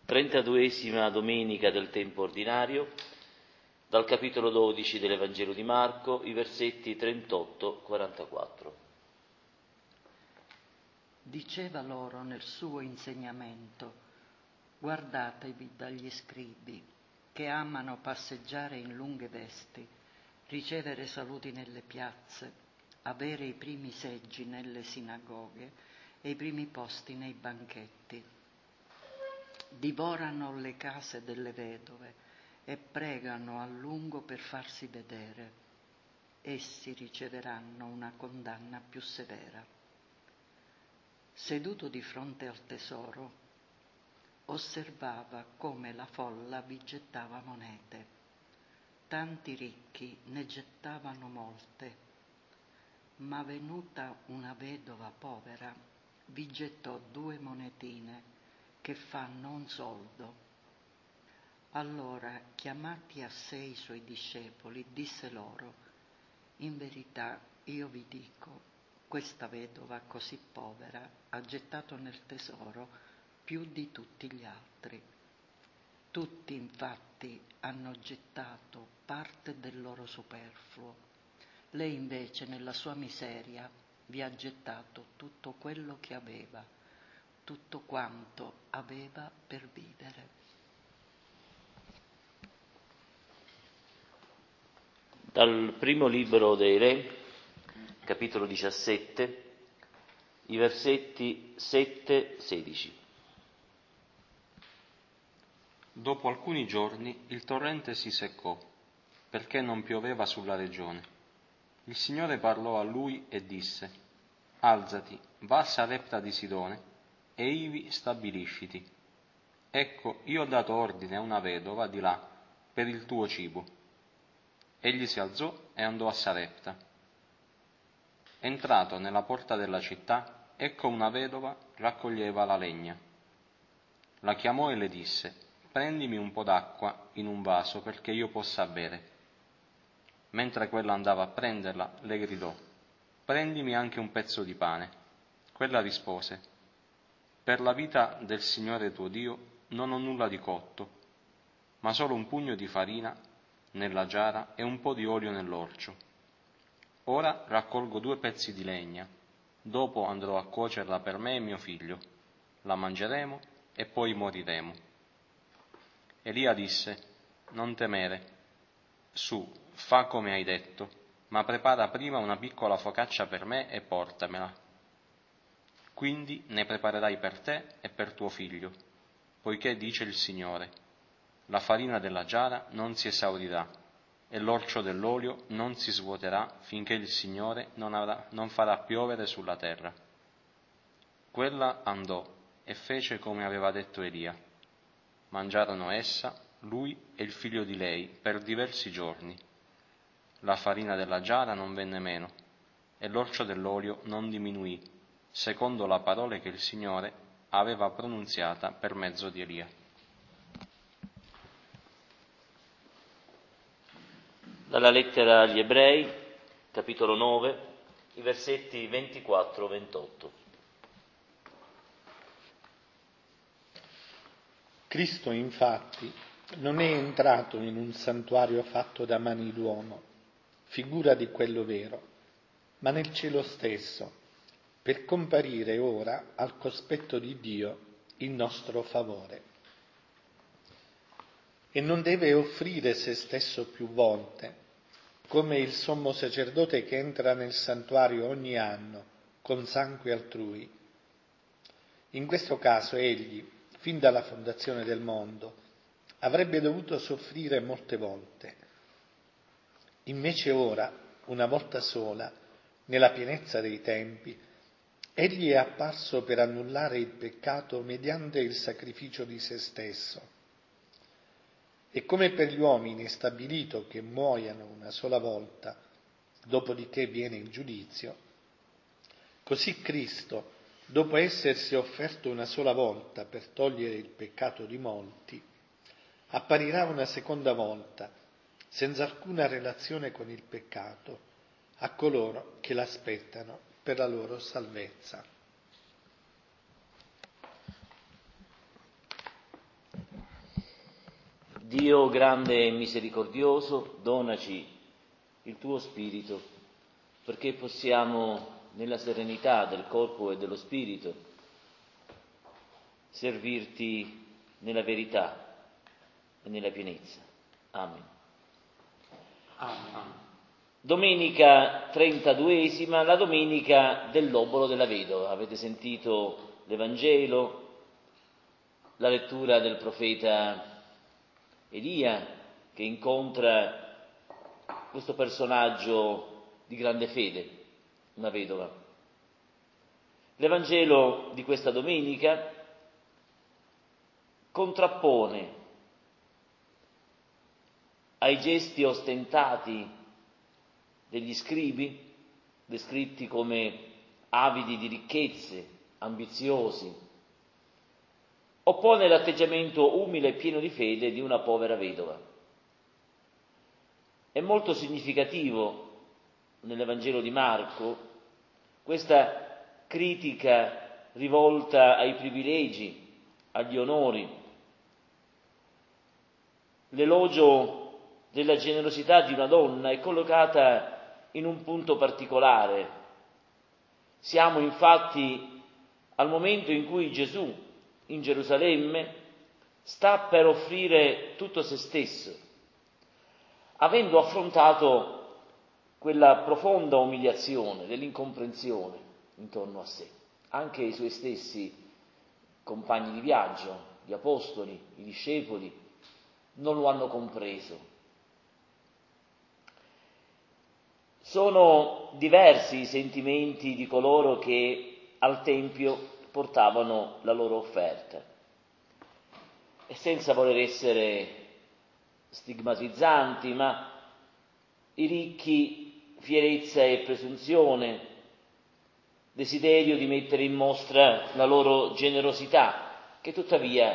32esima domenica del tempo ordinario, dal capitolo 12 dell'Evangelo di Marco, i versetti 38-44. Diceva loro nel suo insegnamento: guardatevi dagli scribi, che amano passeggiare in lunghe vesti, ricevere saluti nelle piazze, avere i primi seggi nelle sinagoghe e i primi posti nei banchetti. Divorano le case delle vedove e pregano a lungo per farsi vedere. Essi riceveranno una condanna più severa. Seduto di fronte al tesoro, osservava come la folla vi gettava monete. Tanti ricchi ne gettavano molte, ma venuta una vedova povera, vi gettò 2 monetine che fanno un soldo. Allora, chiamati a sé i suoi discepoli, disse loro: in verità io vi dico, questa vedova così povera ha gettato nel tesoro più di tutti gli altri. Tutti infatti hanno gettato parte del loro superfluo. Lei invece nella sua miseria vi ha gettato tutto quello che aveva, tutto quanto aveva per vivere. Dal primo libro dei Re, capitolo 17, i versetti 7-16. Dopo alcuni giorni il torrente si seccò, perché non pioveva sulla regione. Il Signore parlò a lui e disse: alzati, va a Sarepta di Sidone, e ivi stabilisciti. Ecco, io ho dato ordine a una vedova di là per il tuo cibo. Egli si alzò e andò a Sarepta. Entrato nella porta della città, ecco una vedova raccoglieva la legna. La chiamò e le disse: prendimi un po' d'acqua in un vaso perché io possa bere. Mentre quella andava a prenderla, le gridò: prendimi anche un pezzo di pane. Quella rispose: per la vita del Signore tuo Dio non ho nulla di cotto, ma solo un pugno di farina nella giara e un po' di olio nell'orcio. Ora raccolgo 2 pezzi di legna, dopo andrò a cuocerla per me e mio figlio, la mangeremo e poi moriremo. Elia disse: non temere, su, fa come hai detto, ma prepara prima una piccola focaccia per me e portamela. Quindi ne preparerai per te e per tuo figlio, poiché dice il Signore: la farina della giara non si esaurirà e l'orcio dell'olio non si svuoterà finché il Signore non farà piovere sulla terra. Quella andò e fece come aveva detto Elia. Mangiarono essa, lui e il figlio di lei, per diversi giorni. La farina della giara non venne meno e l'orcio dell'olio non diminuì, secondo la parola che il Signore aveva pronunziata per mezzo di Elia. Dalla lettera agli Ebrei, capitolo 9, i versetti 24-28. Cristo infatti non è entrato in un santuario fatto da mani d'uomo, figura di quello vero, ma nel cielo stesso, per comparire ora al cospetto di Dio in nostro favore. E non deve offrire se stesso più volte, come il sommo sacerdote che entra nel santuario ogni anno con sangue altrui. In questo caso egli, fin dalla fondazione del mondo, avrebbe dovuto soffrire molte volte. Invece ora, una volta sola, nella pienezza dei tempi, egli è apparso per annullare il peccato mediante il sacrificio di se stesso. E come per gli uomini è stabilito che muoiano una sola volta, dopodiché viene il giudizio, così Cristo, dopo essersi offerto una sola volta per togliere il peccato di molti, apparirà una seconda volta, senza alcuna relazione con il peccato, a coloro che l'aspettano per la loro salvezza. Dio grande e misericordioso, donaci il tuo Spirito, perché possiamo, nella serenità del corpo e dello spirito, servirti nella verità e nella pienezza. Amen. Amen. Domenica 32esima, la domenica dell'obolo della vedova. Avete sentito l'Evangelo, la lettura del profeta Elia, che incontra questo personaggio di grande fede, una vedova. L'Evangelo di questa domenica contrappone ai gesti ostentati degli scribi, descritti come avidi di ricchezze, ambiziosi, oppone l'atteggiamento umile e pieno di fede di una povera vedova. È molto significativo nell'Evangelo di Marco questa critica rivolta ai privilegi, agli onori, l'elogio della generosità di una donna è collocata in un punto particolare. Siamo infatti al momento in cui Gesù in Gerusalemme sta per offrire tutto se stesso, avendo affrontato quella profonda umiliazione dell'incomprensione intorno a sé. Anche i suoi stessi compagni di viaggio, gli apostoli, i discepoli, non lo hanno compreso. Sono diversi i sentimenti di coloro che al Tempio portavano la loro offerta. E senza voler essere stigmatizzanti, ma i ricchi, fierezza e presunzione, desiderio di mettere in mostra la loro generosità, che tuttavia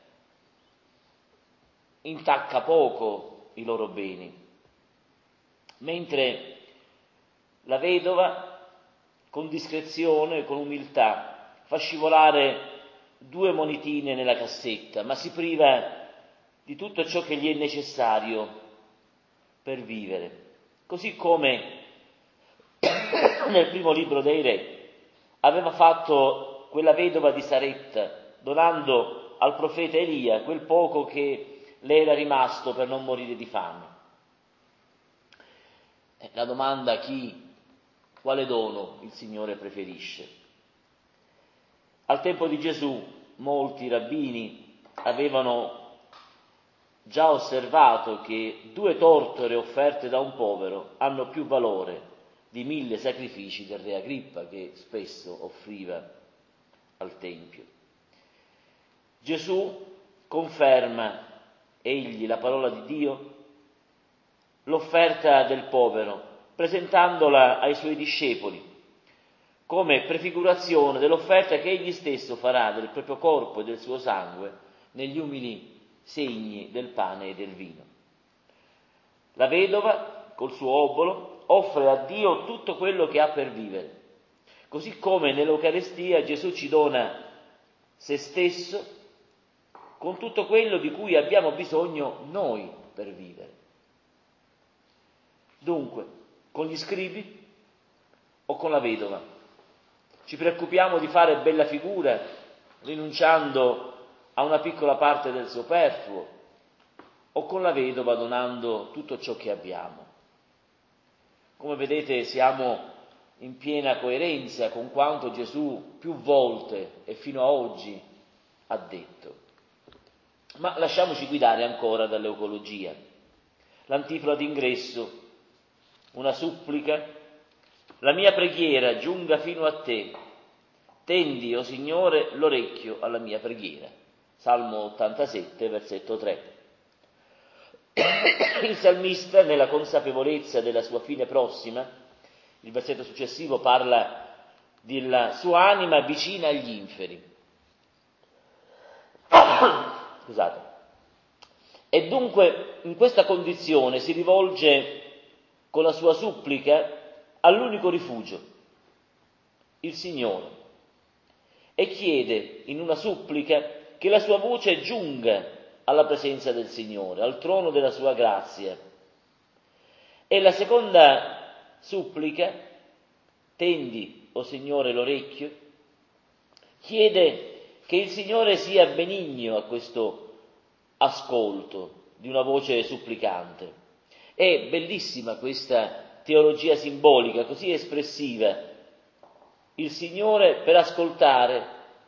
intacca poco i loro beni, mentre la vedova, con discrezione, con umiltà, fa scivolare 2 monetine nella cassetta, ma si priva di tutto ciò che gli è necessario per vivere. Così come nel primo libro dei Re aveva fatto quella vedova di Saretta, donando al profeta Elia quel poco che le era rimasto per non morire di fame. La domanda quale dono il Signore preferisce? Al tempo di Gesù molti rabbini avevano già osservato che 2 tortore offerte da un povero hanno più valore di 1000 sacrifici del re Agrippa, che spesso offriva al Tempio. Gesù conferma, egli, la parola di Dio, l'offerta del povero, presentandola ai suoi discepoli come prefigurazione dell'offerta che egli stesso farà del proprio corpo e del suo sangue negli umili segni del pane e del vino. La vedova, col suo obolo, offre a Dio tutto quello che ha per vivere, così come nell'Eucarestia Gesù ci dona se stesso con tutto quello di cui abbiamo bisogno noi per vivere. Dunque, con gli scribi o con la vedova? Ci preoccupiamo di fare bella figura, rinunciando a una piccola parte del superfluo, o con la vedova donando tutto ciò che abbiamo? Come vedete siamo in piena coerenza con quanto Gesù più volte e fino a oggi ha detto. Ma lasciamoci guidare ancora dall'ecologia. L'antifona d'ingresso, una supplica: la mia preghiera giunga fino a te, tendi, o Signore, l'orecchio alla mia preghiera. Salmo 87, versetto 3. Il salmista, nella consapevolezza della sua fine prossima, il versetto successivo parla della sua anima vicina agli inferi. Scusate. E dunque in questa condizione si rivolge con la sua supplica all'unico rifugio, il Signore, e chiede in una supplica che la sua voce giunga alla presenza del Signore, al trono della sua grazia. E la seconda supplica, tendi, o Signore, l'orecchio, chiede che il Signore sia benigno a questo ascolto di una voce supplicante. È bellissima questa teologia simbolica, così espressiva. Il Signore, per ascoltare,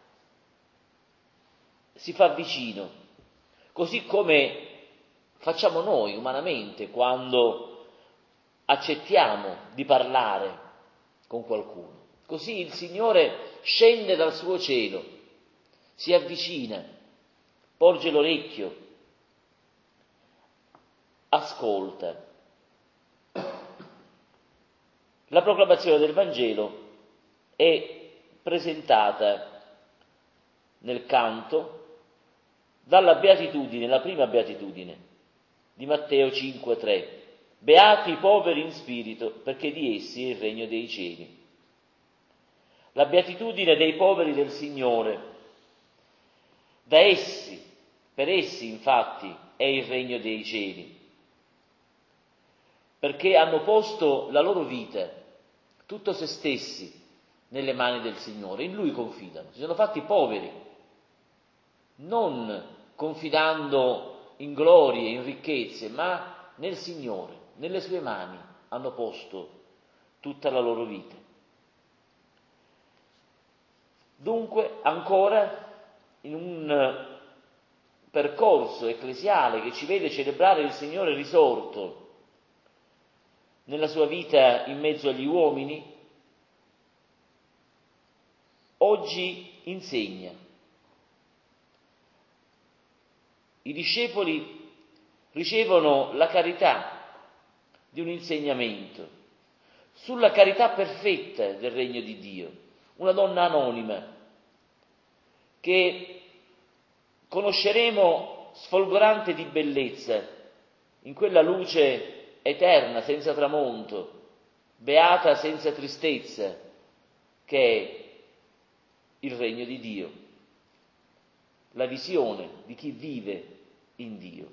si fa vicino, così come facciamo noi umanamente quando accettiamo di parlare con qualcuno. Così il Signore scende dal suo cielo, si avvicina, porge l'orecchio, ascolta. La proclamazione del Vangelo è presentata nel canto dalla beatitudine, la prima beatitudine di Matteo 5,3. Beati i poveri in spirito, perché di essi è il regno dei cieli. La beatitudine dei poveri del Signore. Da essi, per essi infatti, è il regno dei cieli, perché hanno posto la loro vita, tutto se stessi, nelle mani del Signore, in Lui confidano, si sono fatti poveri, non confidando in glorie, in ricchezze, ma nel Signore, nelle sue mani hanno posto tutta la loro vita. Dunque, ancora in un percorso ecclesiale che ci vede celebrare il Signore risorto nella sua vita in mezzo agli uomini, oggi insegna. I discepoli ricevono la carità di un insegnamento sulla carità perfetta del regno di Dio, una donna anonima che conosceremo sfolgorante di bellezza in quella luce eterna, senza tramonto, beata senza tristezza, che è il regno di Dio, la visione di chi vive in Dio.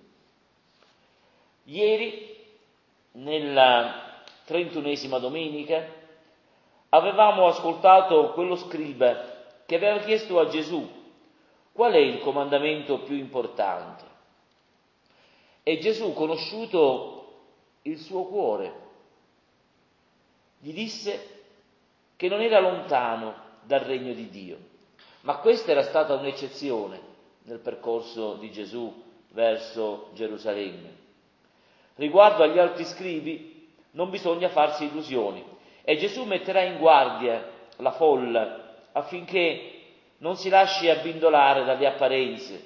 Ieri, nella 31esima domenica, avevamo ascoltato quello scriba che aveva chiesto a Gesù qual è il comandamento più importante. E Gesù, conosciuto il suo cuore, gli disse che non era lontano dal regno di Dio. Ma questa era stata un'eccezione nel percorso di Gesù verso Gerusalemme. Riguardo agli altri scribi non bisogna farsi illusioni e Gesù metterà in guardia la folla affinché non si lasci abbindolare dalle apparenze,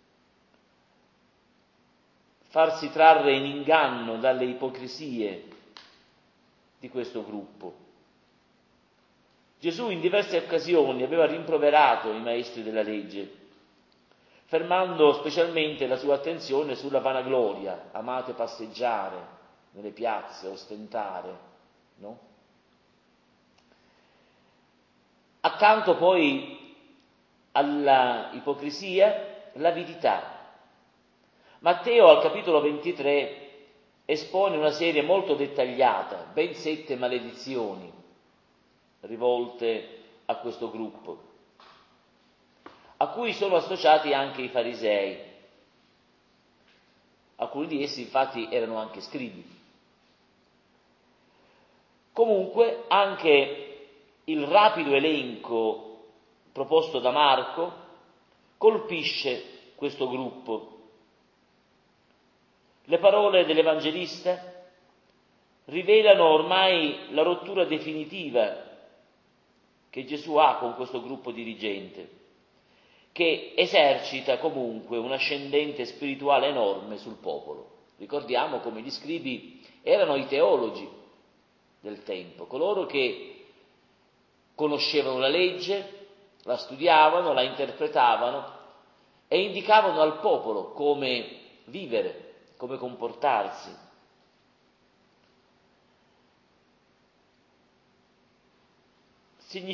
farsi trarre in inganno dalle ipocrisie di questo gruppo. Gesù in diverse occasioni aveva rimproverato i maestri della legge, fermando specialmente la sua attenzione sulla vanagloria: amate passeggiare nelle piazze, ostentare, no? Accanto poi alla ipocrisia, l'avidità. Matteo al capitolo 23 espone una serie molto dettagliata, ben 7 maledizioni rivolte a questo gruppo, a cui sono associati anche i farisei. Alcuni di essi infatti erano anche scribi. Comunque anche il rapido elenco proposto da Marco colpisce questo gruppo. Le parole dell'Evangelista rivelano ormai la rottura definitiva che Gesù ha con questo gruppo dirigente, che esercita comunque un ascendente spirituale enorme sul popolo. Ricordiamo come gli scribi erano i teologi del tempo, coloro che conoscevano la legge, la studiavano, la interpretavano e indicavano al popolo come vivere, come comportarsi.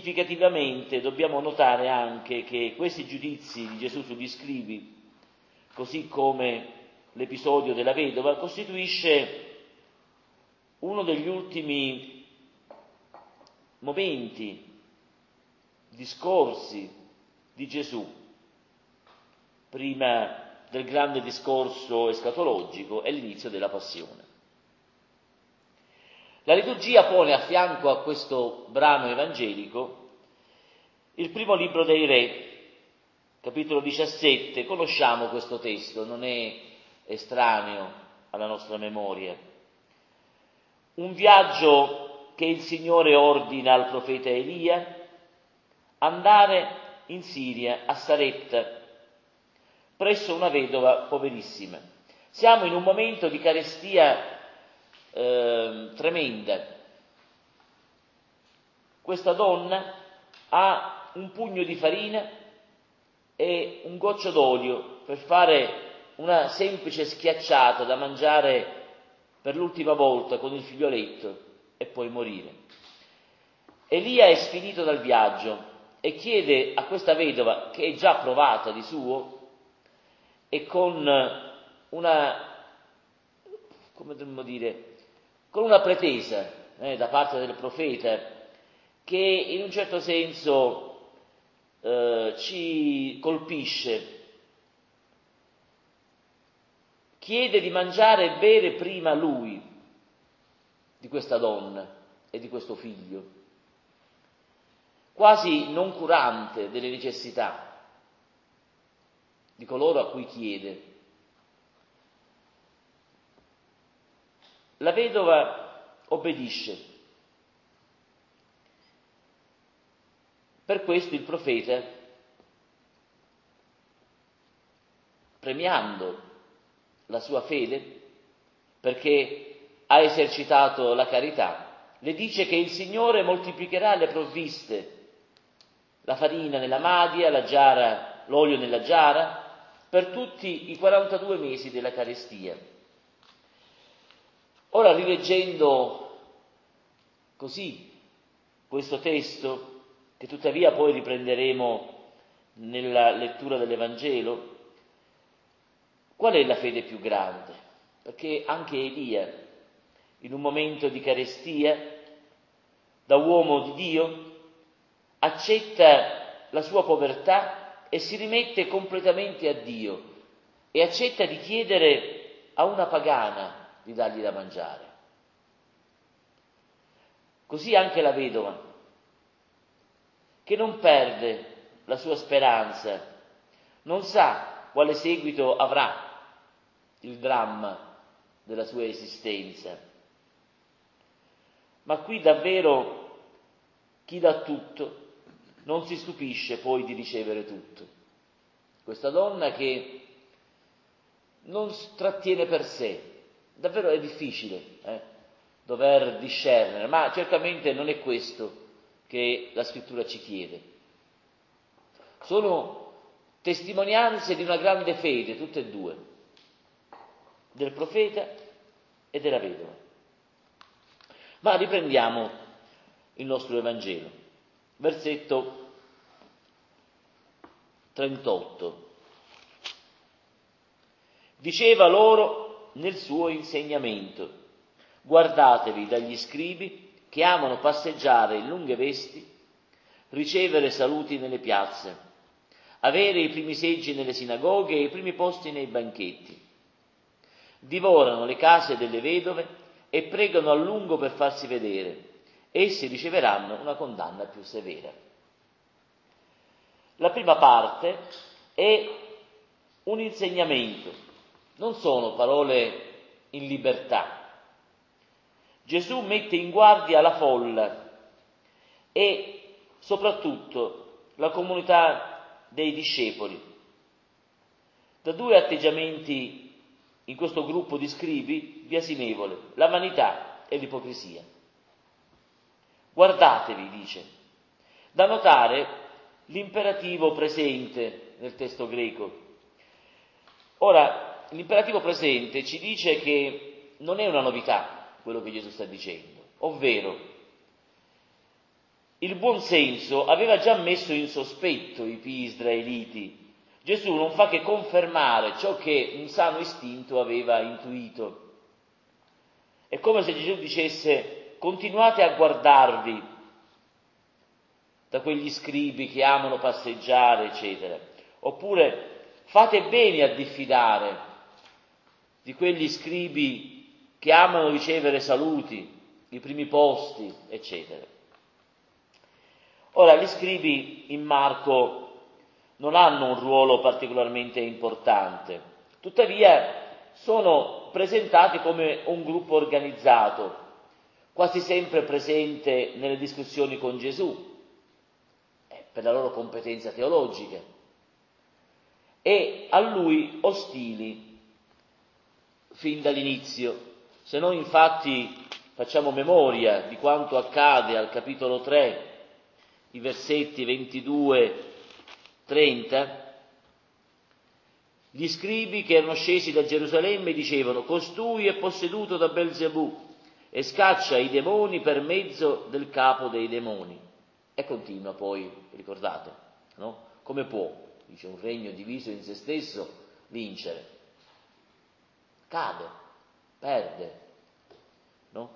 Significativamente dobbiamo notare anche che questi giudizi di Gesù sugli scribi così come l'episodio della vedova, costituisce uno degli ultimi momenti, discorsi di Gesù, prima del grande discorso escatologico e l'inizio della passione. La liturgia pone a fianco a questo brano evangelico il primo libro dei Re, capitolo 17, conosciamo questo testo, non è estraneo alla nostra memoria. Un viaggio che il Signore ordina al profeta Elia, andare in Siria, a Sarepta, presso una vedova poverissima. Siamo in un momento di carestia tremenda. Questa donna ha un pugno di farina e un goccio d'olio per fare una semplice schiacciata da mangiare per l'ultima volta con il figlioletto e poi morire. Elia è sfinito dal viaggio e chiede a questa vedova, che è già provata di suo, e con una, come dovremmo dire, con una pretesa da parte del profeta, che in un certo senso ci colpisce. Chiede di mangiare e bere prima lui, di questa donna e di questo figlio, quasi non curante delle necessità di coloro a cui chiede. La vedova obbedisce. Per questo il profeta, premiando la sua fede, perché ha esercitato la carità, le dice che il Signore moltiplicherà le provviste, la farina nella madia, la giara, l'olio nella giara, per tutti i 42 mesi della carestia. Ora, rileggendo così questo testo, che tuttavia poi riprenderemo nella lettura dell'Evangelo, qual è la fede più grande? Perché anche Elia, in un momento di carestia, da uomo di Dio, accetta la sua povertà e si rimette completamente a Dio e accetta di chiedere a una pagana di dargli da mangiare. Così anche la vedova, che non perde la sua speranza, non sa quale seguito avrà il dramma della sua esistenza. Ma qui davvero chi dà tutto non si stupisce poi di ricevere tutto. Questa donna che non trattiene per sé, davvero è difficile dover discernere, ma certamente non è questo che la Scrittura ci chiede. Sono testimonianze di una grande fede, tutte e due, del profeta e della vedova. Ma riprendiamo il nostro Evangelo, versetto 38. Diceva loro nel suo insegnamento: guardatevi dagli scribi che amano passeggiare in lunghe vesti, ricevere saluti nelle piazze, avere i primi seggi nelle sinagoghe e i primi posti nei banchetti. Divorano le case delle vedove e pregano a lungo per farsi vedere. Essi riceveranno una condanna più severa. La prima parte è un insegnamento, non sono parole in libertà. Gesù mette in guardia la folla e soprattutto la comunità dei discepoli da due atteggiamenti in questo gruppo di scribi biasimevole: la vanità e l'ipocrisia. Guardatevi, dice, da notare l'imperativo presente nel testo greco. Ora, l'imperativo presente ci dice che non è una novità quello che Gesù sta dicendo, ovvero il buon senso aveva già messo in sospetto i israeliti Gesù non fa che confermare ciò che un sano istinto aveva intuito. È come se Gesù dicesse: continuate a guardarvi da quegli scribi che amano passeggiare, eccetera. Oppure fate bene a diffidare di quegli scribi che amano ricevere saluti, i primi posti, eccetera. Ora, gli scribi in Marco non hanno un ruolo particolarmente importante, tuttavia sono presentati come un gruppo organizzato, quasi sempre presente nelle discussioni con Gesù, per la loro competenza teologica, e a lui ostili fin dall'inizio. Se noi infatti facciamo memoria di quanto accade al capitolo 3, i versetti 22-30, gli scribi che erano scesi da Gerusalemme dicevano: costui è posseduto da Belzebù e scaccia i demoni per mezzo del capo dei demoni. E continua poi, ricordate, no? Come può, dice, un regno diviso in se stesso vincere? Cade, perde, no?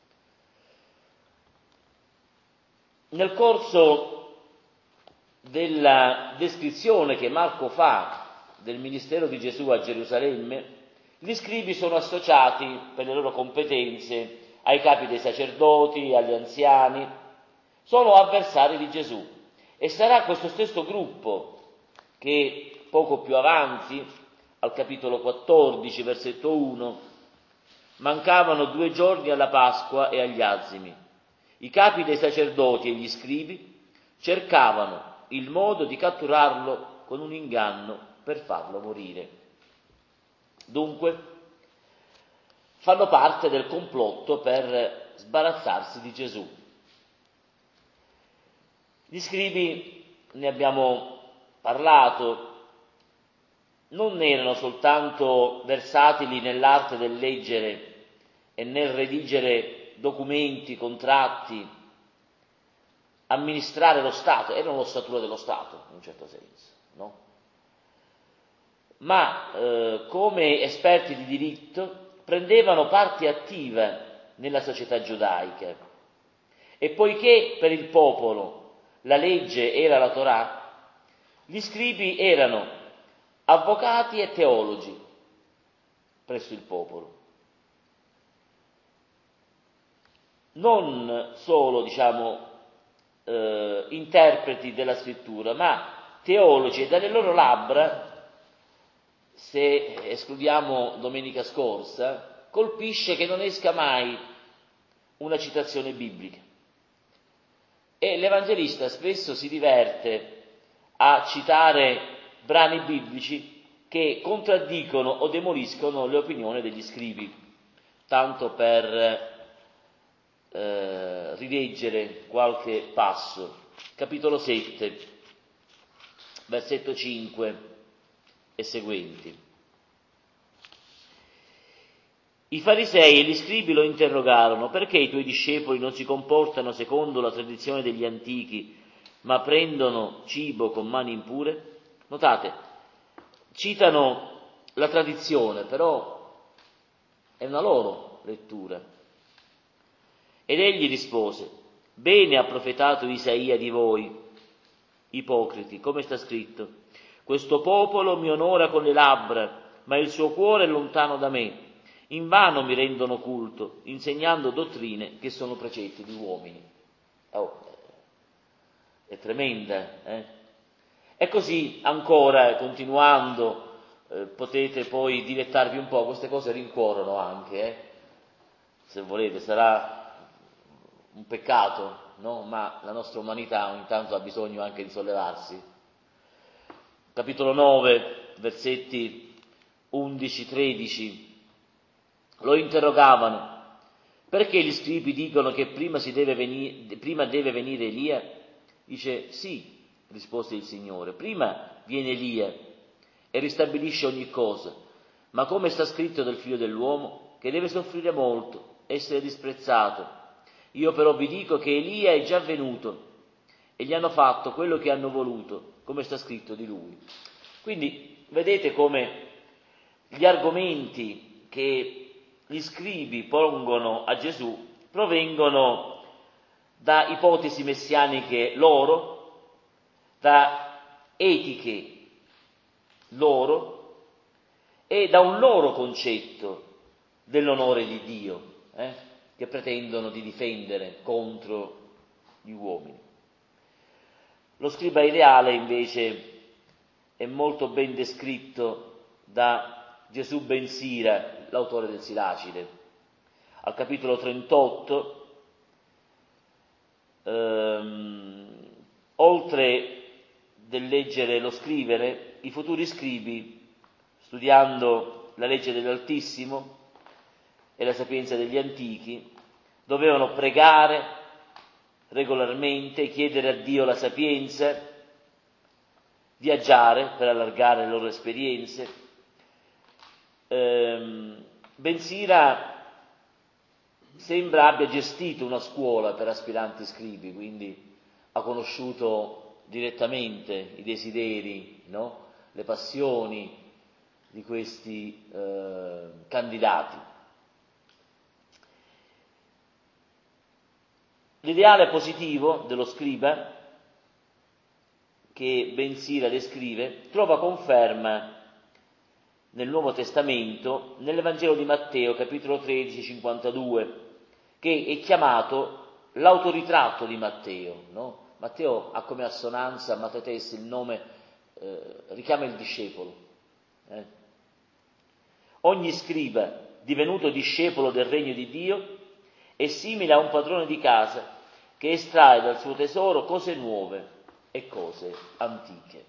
Nel corso della descrizione che Marco fa del ministero di Gesù a Gerusalemme, gli scribi sono associati per le loro competenze ai capi dei sacerdoti, agli anziani, sono avversari di Gesù, e sarà questo stesso gruppo che poco più avanti, al capitolo 14, versetto 1, mancavano 2 giorni alla Pasqua e agli azimi. I capi dei sacerdoti e gli scribi cercavano il modo di catturarlo con un inganno per farlo morire. Dunque, fanno parte del complotto per sbarazzarsi di Gesù. Gli scribi, ne abbiamo parlato, non erano soltanto versatili nell'arte del leggere e nel redigere documenti, contratti, amministrare lo Stato, erano l'ossatura dello Stato in un certo senso, no? Ma come esperti di diritto prendevano parte attiva nella società giudaica, e poiché per il popolo la legge era la Torah, gli scribi erano avvocati e teologi presso il popolo. Non solo, interpreti della scrittura, ma teologi, e dalle loro labbra, se escludiamo domenica scorsa, colpisce che non esca mai una citazione biblica. E l'Evangelista spesso si diverte a citare brani biblici che contraddicono o demoliscono le opinioni degli scribi, tanto per rileggere qualche passo. Capitolo 7, versetto 5 e seguenti. I farisei e gli scribi lo interrogarono: perché i tuoi discepoli non si comportano secondo la tradizione degli antichi, ma prendono cibo con mani impure? Notate, citano la tradizione, però è una loro lettura. Ed egli rispose: bene ha profetato Isaia di voi, ipocriti, come sta scritto: questo popolo mi onora con le labbra, ma il suo cuore è lontano da me. Invano mi rendono culto, insegnando dottrine che sono precetti di uomini. È tremenda, eh? E così ancora, continuando, potete poi dilettarvi un po', queste cose rincuorano anche, se volete, sarà un peccato, no? Ma la nostra umanità ogni tanto ha bisogno anche di sollevarsi. Capitolo 9, versetti 11-13, lo interrogavano: perché gli scribi dicono che prima deve venire Elia? Dice: sì, rispose il Signore, prima viene Elia e ristabilisce ogni cosa, ma come sta scritto del figlio dell'uomo, che deve soffrire molto, essere disprezzato. Io però vi dico che Elia è già venuto e gli hanno fatto quello che hanno voluto, come sta scritto di lui. Quindi vedete come gli argomenti che gli scribi pongono a Gesù provengono da ipotesi messianiche loro, da etiche loro e da un loro concetto dell'onore di Dio, che pretendono di difendere contro gli uomini. Lo scriba ideale invece è molto ben descritto da Gesù ben Sira, l'autore del Silacide. Al capitolo 38, oltre del leggere e lo scrivere, i futuri scribi, studiando la legge dell'Altissimo e la sapienza degli antichi, dovevano pregare regolarmente, chiedere a Dio la sapienza, viaggiare per allargare le loro esperienze. Ben Sira sembra abbia gestito una scuola per aspiranti scribi, quindi ha conosciuto direttamente i desideri, no? Le passioni di questi candidati. L'ideale positivo dello scriba, che Ben Sira descrive, trova conferma nel Nuovo Testamento, nell'Evangelo di Matteo, capitolo 13, 52, che è chiamato l'autoritratto di Matteo, no? Matteo ha come assonanza, Matetes, il nome, richiama il discepolo. Ogni scriba, divenuto discepolo del regno di Dio, è simile a un padrone di casa che estrae dal suo tesoro cose nuove e cose antiche.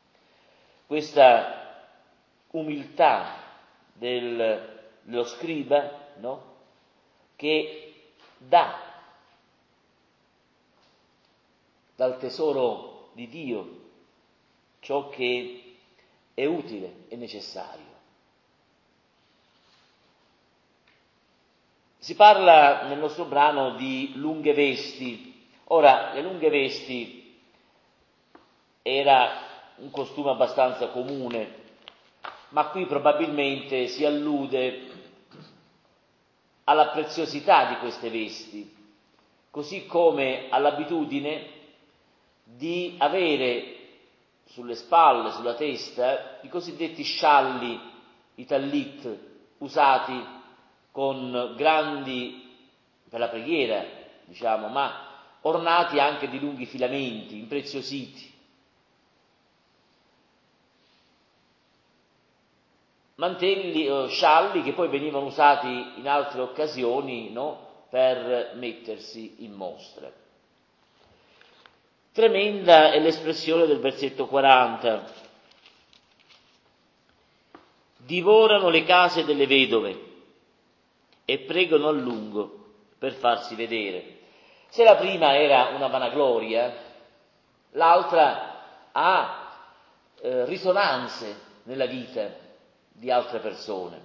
Questa umiltà dello scriba, no? Che dà dal tesoro di Dio ciò che è utile e necessario. Si parla nel nostro brano di lunghe vesti. Ora, le lunghe vesti era un costume abbastanza comune, ma qui probabilmente si allude alla preziosità di queste vesti, così come all'abitudine di avere sulle spalle, sulla testa, i cosiddetti scialli, i tallit, usati con grandi, per la preghiera, diciamo, ma ornati anche di lunghi filamenti, impreziositi. Mantelli o scialli che poi venivano usati in altre occasioni, no? Per mettersi in mostra. Tremenda è l'espressione del versetto 40. Divorano le case delle vedove e pregano a lungo per farsi vedere. Se la prima era una vanagloria, l'altra ha risonanze nella vita di altre persone.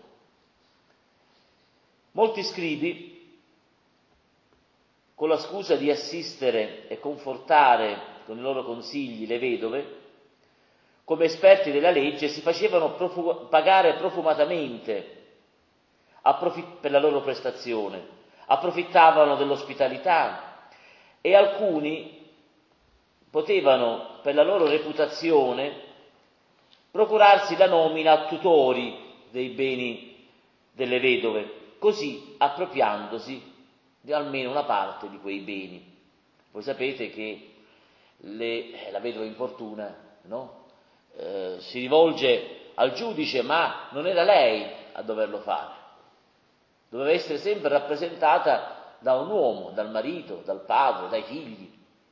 Molti scribi, con la scusa di assistere e confortare con i loro consigli le vedove, come esperti della legge, si facevano pagare profumatamente per la loro prestazione, approfittavano dell'ospitalità e alcuni potevano, per la loro reputazione, procurarsi la nomina a tutori dei beni delle vedove, così appropriandosi di almeno una parte di quei beni. Voi sapete che la vedova importuna, no? Si rivolge al giudice, ma non era lei a doverlo fare. Doveva essere sempre rappresentata da un uomo, dal marito, dal padre, dai figli.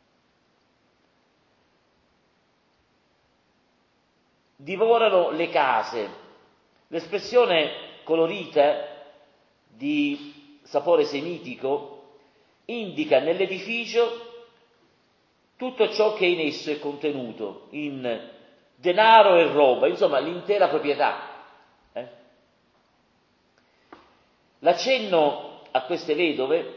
Divorano le case. L'espressione colorita di sapore semitico indica nell'edificio tutto ciò che in esso è contenuto, in denaro e roba, insomma l'intera proprietà. L'accenno a queste vedove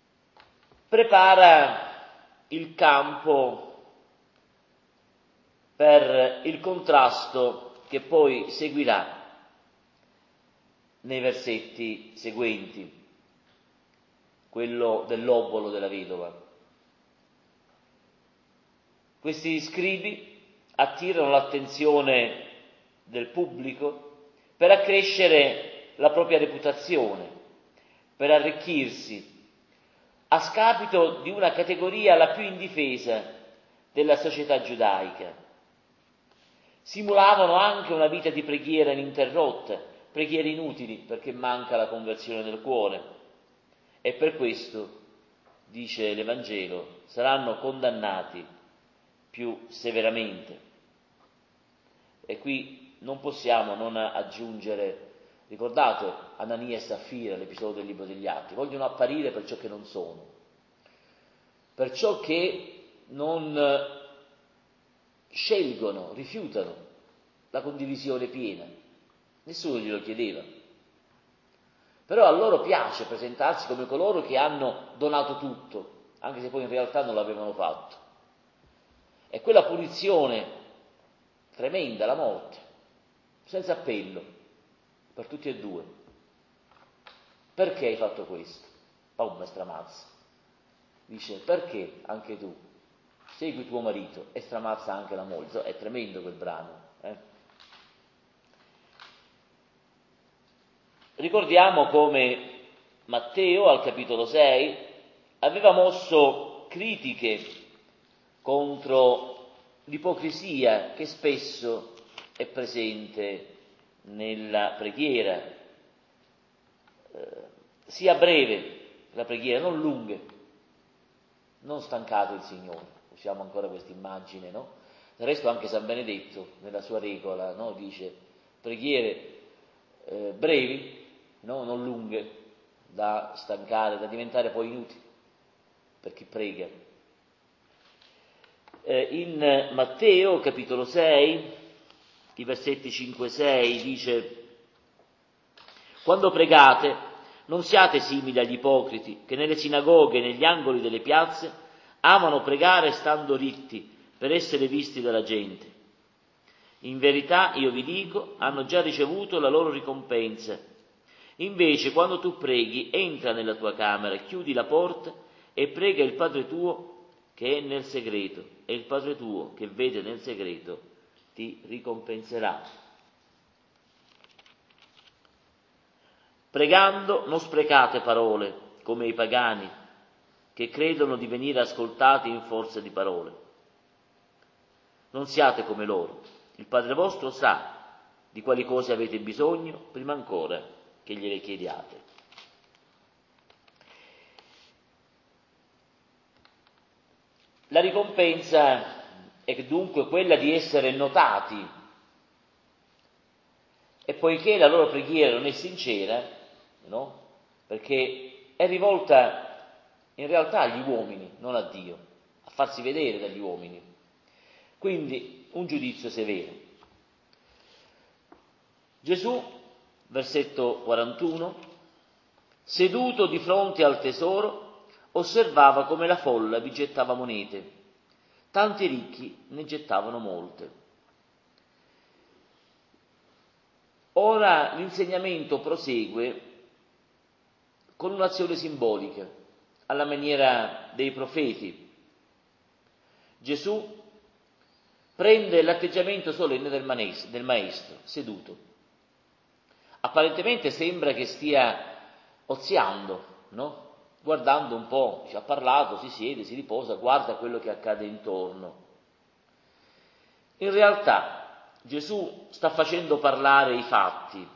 prepara il campo per il contrasto che poi seguirà nei versetti seguenti, quello dell'obolo della vedova. Questi scribi attirano l'attenzione del pubblico per accrescere la propria reputazione, per arricchirsi, a scapito di una categoria la più indifesa della società giudaica. Simulavano anche una vita di preghiera ininterrotta, preghiere inutili perché manca la conversione del cuore, e per questo, dice l'Evangelo, saranno condannati più severamente. E qui non possiamo non aggiungere, ricordate Anania e Saffira, l'episodio del Libro degli Atti, vogliono apparire per ciò che non sono, per ciò che non scelgono, rifiutano la condivisione piena. Nessuno glielo chiedeva. Però a loro piace presentarsi come coloro che hanno donato tutto, anche se poi in realtà non l'avevano fatto. E quella punizione tremenda, la morte, senza appello, per tutti e due. Perché hai fatto questo? Pum, stramazza. Dice, perché anche tu segui tuo marito e stramazza anche la moglie. È tremendo quel brano. Ricordiamo come Matteo, al capitolo 6, aveva mosso critiche contro l'ipocrisia che spesso è presente nella preghiera. Sia breve la preghiera, non lunghe, non stancate il Signore. Usiamo ancora questa immagine, no? Del resto anche San Benedetto, nella sua regola, no? Dice preghiere brevi, no? Non lunghe, da stancare, da diventare poi inutili per chi prega. In Matteo, capitolo 6, i versetti 5-6, dice: quando pregate, non siate simili agli ipocriti, che nelle sinagoghe e negli angoli delle piazze amano pregare stando ritti, per essere visti dalla gente. In verità, io vi dico, hanno già ricevuto la loro ricompensa. Invece, quando tu preghi, entra nella tua camera, chiudi la porta e prega il Padre tuo che è nel segreto, e il Padre tuo che vede nel segreto ti ricompenserà. Pregando non sprecate parole come i pagani che credono di venire ascoltati in forza di parole. Non siate come loro. Il Padre vostro sa di quali cose avete bisogno prima ancora che gliele chiediate. La ricompensa è dunque quella di essere notati, e poiché la loro preghiera non è sincera, no? Perché è rivolta in realtà agli uomini, non a Dio, a farsi vedere dagli uomini. Quindi un giudizio severo. Gesù, versetto 41, seduto di fronte al tesoro, osservava come la folla vi gettava monete. Tanti ricchi ne gettavano molte. Ora l'insegnamento prosegue con un'azione simbolica, alla maniera dei profeti. Gesù prende l'atteggiamento solenne del maestro, seduto. Apparentemente sembra che stia oziando, no? Guardando un po', ci ha parlato, si siede, si riposa, guarda quello che accade intorno. In realtà Gesù sta facendo parlare i fatti.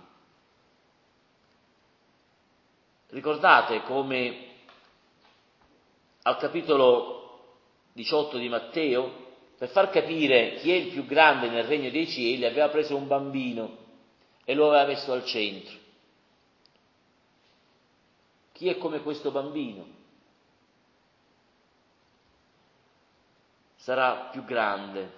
Ricordate come al capitolo 18 di Matteo, per far capire chi è il più grande nel regno dei cieli, aveva preso un bambino e lo aveva messo al centro. Chi è come questo bambino sarà più grande.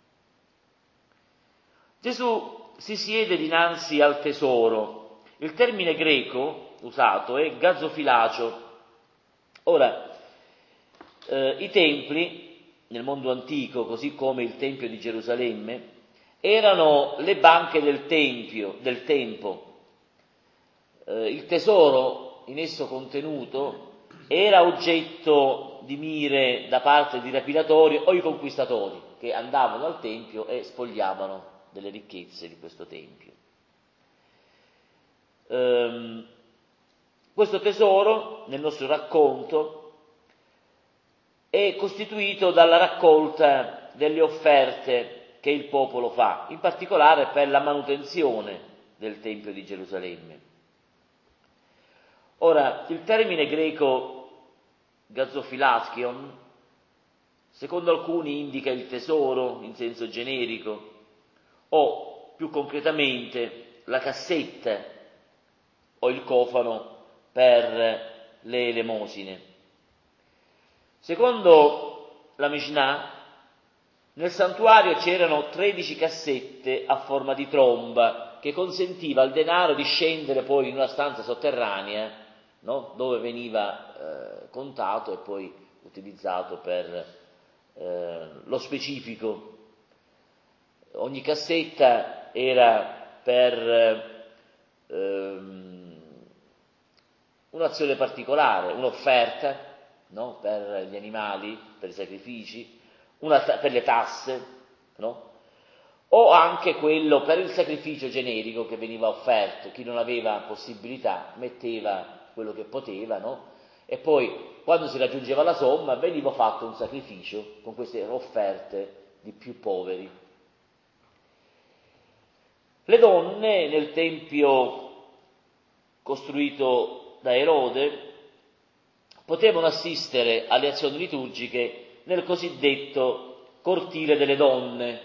Gesù si siede dinanzi al tesoro. Il termine greco usato è gazzofilacio. Ora, i templi nel mondo antico, così come il Tempio di Gerusalemme, erano le banche del tempo. Il tesoro in esso contenuto era oggetto di mire da parte di rapinatori o i conquistatori che andavano al Tempio e spogliavano delle ricchezze di questo Tempio. Questo tesoro, nel nostro racconto, è costituito dalla raccolta delle offerte che il popolo fa, in particolare per la manutenzione del Tempio di Gerusalemme. Ora, il termine greco gazofilaskion, secondo alcuni indica il tesoro in senso generico, o più concretamente la cassetta o il cofano per le elemosine. Secondo la Mishnah, nel santuario c'erano 13 cassette a forma di tromba che consentiva al denaro di scendere poi in una stanza sotterranea, no? Dove veniva contato e poi utilizzato per lo specifico. Ogni cassetta era per un'azione particolare, un'offerta, no? Per gli animali, per i sacrifici, per le tasse, no? O anche quello per il sacrificio generico che veniva offerto. Chi non aveva possibilità metteva quello che poteva, no? E poi quando si raggiungeva la somma veniva fatto un sacrificio con queste offerte di più poveri. Le donne nel tempio costruito da Erode potevano assistere alle azioni liturgiche nel cosiddetto cortile delle donne,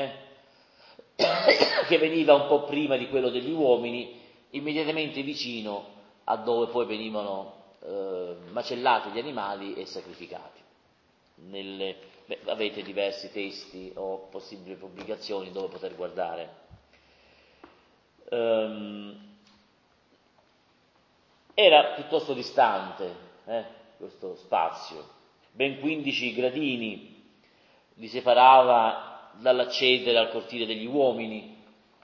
che veniva un po' prima di quello degli uomini, immediatamente vicino a dove poi venivano macellati gli animali e sacrificati. Avete diversi testi o possibili pubblicazioni dove poter guardare. Era piuttosto distante questo spazio, ben 15 gradini li separava dall'accedere al cortile degli uomini.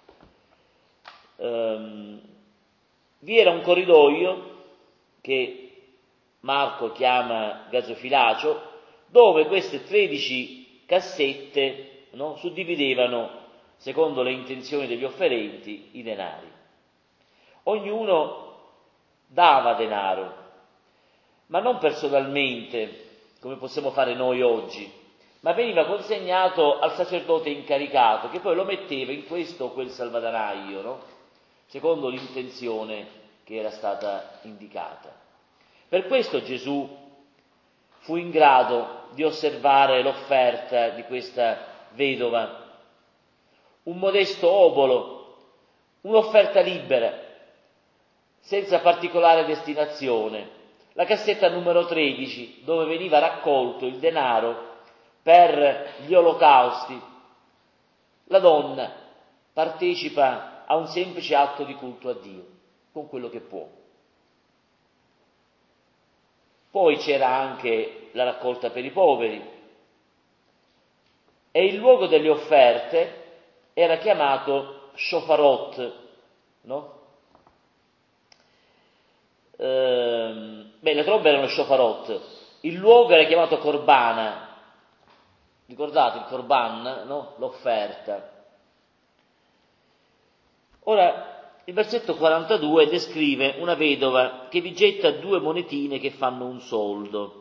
Vi era un corridoio che Marco chiama gazofilacio, dove queste 13 cassette, no, suddividevano, secondo le intenzioni degli offerenti, i denari. Ognuno dava denaro, ma non personalmente, come possiamo fare noi oggi, ma veniva consegnato al sacerdote incaricato, che poi lo metteva in questo o quel salvadanaio, no? Secondo l'intenzione che era stata indicata. Per questo Gesù fu in grado di osservare l'offerta di questa vedova, un modesto obolo, un'offerta libera, senza particolare destinazione, la cassetta numero 13, dove veniva raccolto il denaro per gli olocausti. La donna partecipa a un semplice atto di culto a Dio, con quello che può. Poi c'era anche la raccolta per i poveri, e il luogo delle offerte era chiamato shofarot, no? Le trombe erano shofarot, il luogo era chiamato corbana, ricordate il corban, no? L'offerta. Ora, il versetto 42 descrive una vedova che vi getta 2 monetine che fanno un soldo.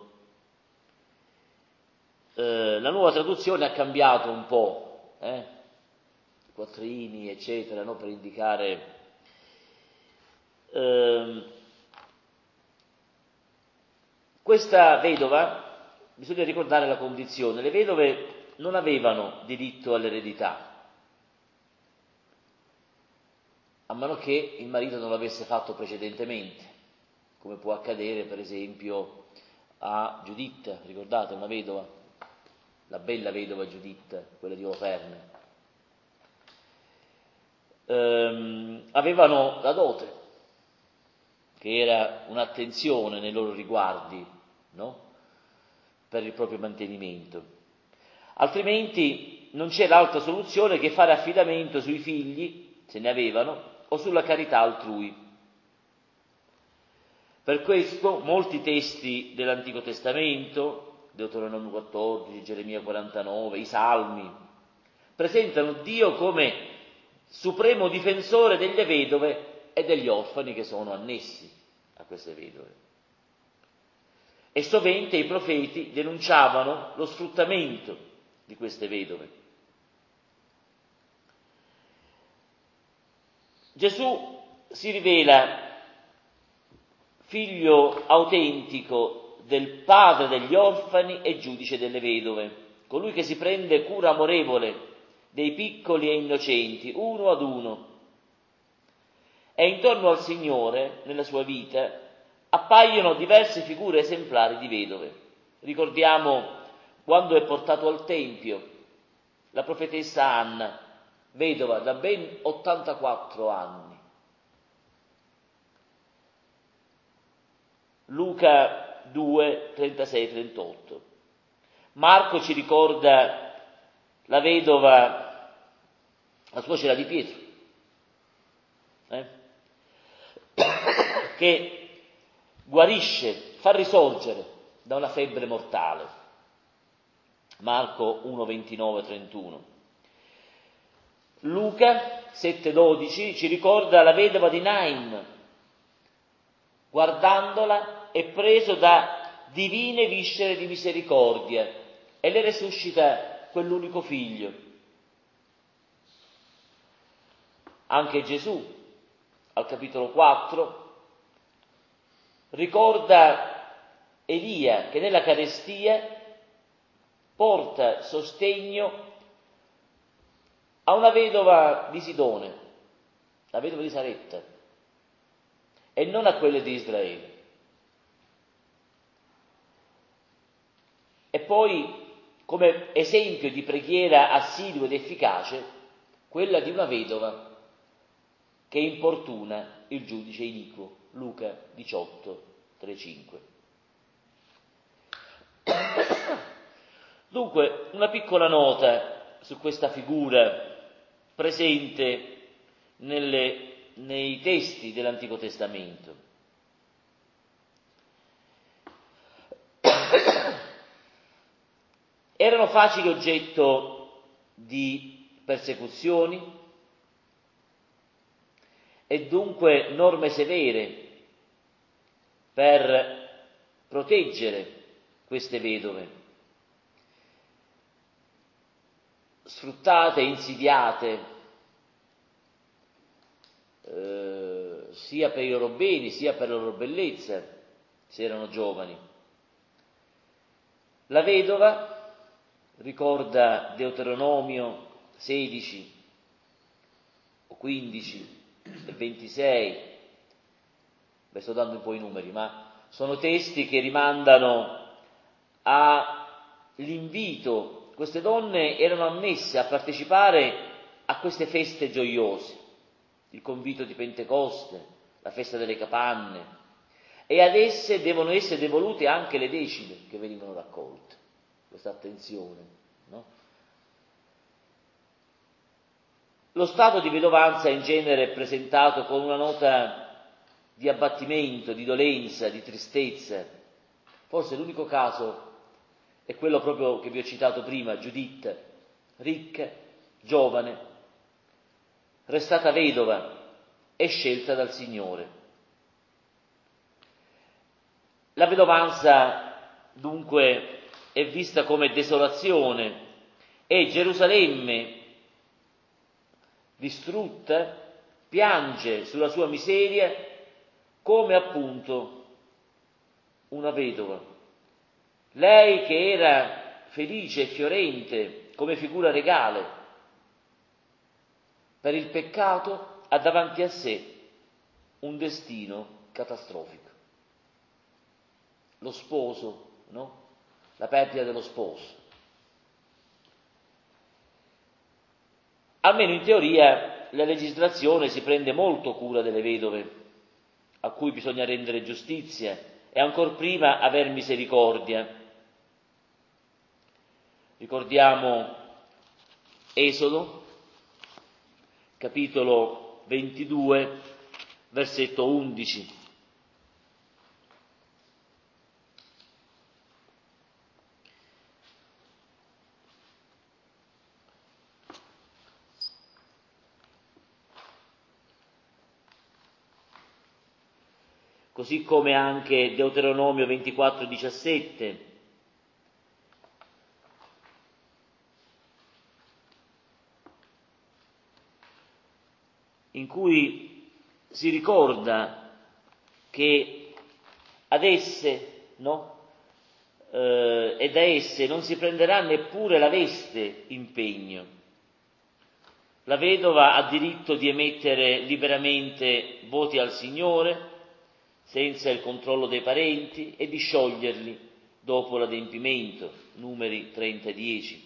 La nuova traduzione ha cambiato un po', quattrini, eccetera, no? Per indicare. Questa vedova, bisogna ricordare la condizione, le vedove non avevano diritto all'eredità, a meno che il marito non l'avesse fatto precedentemente, come può accadere per esempio a Giuditta, ricordate, una vedova, la bella vedova Giuditta, quella di Oloferne. Avevano la dote, che era un'attenzione nei loro riguardi, no? Per il proprio mantenimento. altrimenti non c'è l'altra soluzione che fare affidamento sui figli, se ne avevano, o sulla carità altrui. Per questo molti testi dell'Antico Testamento, Deuteronomio 14, Geremia 49, i Salmi, presentano Dio come supremo difensore delle vedove e degli orfani che sono annessi a queste vedove. E sovente i profeti denunciavano lo sfruttamento di queste vedove. Gesù si rivela figlio autentico del padre degli orfani e giudice delle vedove, colui che si prende cura amorevole dei piccoli e innocenti, uno ad uno. E intorno al Signore, nella sua vita, appaiono diverse figure esemplari di vedove. Ricordiamo quando è portato al Tempio la profetessa Anna, vedova da ben 84 anni. Luca 2, 36, 38. Marco ci ricorda la vedova, la suocera di Pietro, che guarisce, fa risorgere da una febbre mortale. Marco 1, 29, 31. Luca 7, 12 ci ricorda la vedova di Nain, guardandola è preso da divine viscere di misericordia e le resuscita quell'unico figlio. Anche Gesù, al capitolo 4, ricorda Elia che nella carestia porta sostegno a una vedova di Sidone, la vedova di Saretta, e non a quelle di Israele. E poi, come esempio di preghiera assidua ed efficace, quella di una vedova che importuna il giudice iniquo, Luca 18, 3, 5. Dunque, una piccola nota su questa figura presente nei testi dell'Antico Testamento. Erano facili oggetto di persecuzioni e dunque norme severe per proteggere queste vedove, sfruttate, insidiate, sia per i loro beni sia per la loro bellezza, se erano giovani. La vedova, ricorda Deuteronomio 16 o 15 e 26, sto dando un po' i numeri, ma sono testi che rimandano all'invito. Queste donne erano ammesse a partecipare a queste feste gioiose, il convito di Pentecoste, la festa delle capanne, e ad esse devono essere devolute anche le decime che venivano raccolte. Questa attenzione, no? Lo stato di vedovanza in genere è presentato con una nota di abbattimento, di dolenza, di tristezza. Forse l'unico caso è quello proprio che vi ho citato prima, Giuditta, ricca, giovane, restata vedova e scelta dal Signore. La vedovanza dunque è vista come desolazione e Gerusalemme distrutta piange sulla sua miseria come appunto una vedova. Lei che era felice e fiorente come figura regale, per il peccato ha davanti a sé un destino catastrofico. Lo sposo, no? La perdita dello sposo. Almeno in teoria la legislazione si prende molto cura delle vedove, a cui bisogna rendere giustizia e ancor prima aver misericordia. Ricordiamo Esodo, capitolo 22, versetto 11. Così come anche Deuteronomio 24, 17. In cui si ricorda che ad esse, e da esse non si prenderà neppure la veste in pegno. La vedova ha diritto di emettere liberamente voti al Signore, senza il controllo dei parenti, e di scioglierli dopo l'adempimento, Numeri 30:10.